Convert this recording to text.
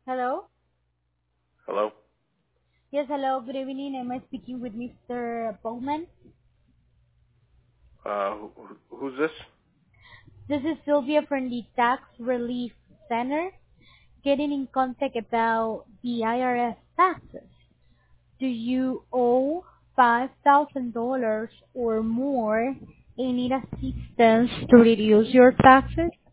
Hello? Hello? Yes, hello. Good evening. Am I speaking with Mr. Bowman? Who's this? This is Sylvia from the Tax Relief Center getting in contact about the IRS taxes. Do you owe $5,000 or more and need assistance to reduce your taxes?